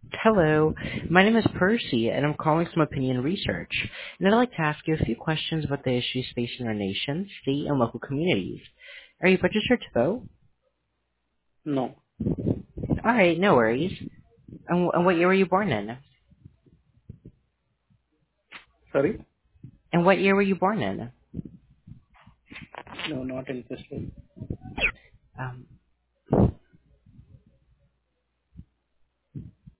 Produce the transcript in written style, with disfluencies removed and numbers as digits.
Hello, my name is Percy, and I'm calling from Opinion Research. And I'd like to ask you a few questions about the issues facing our nation, state, and local communities. Are you registered to vote? No. All right, no worries. And what year were you born in? Sorry? And what year were you born in? No, not interested.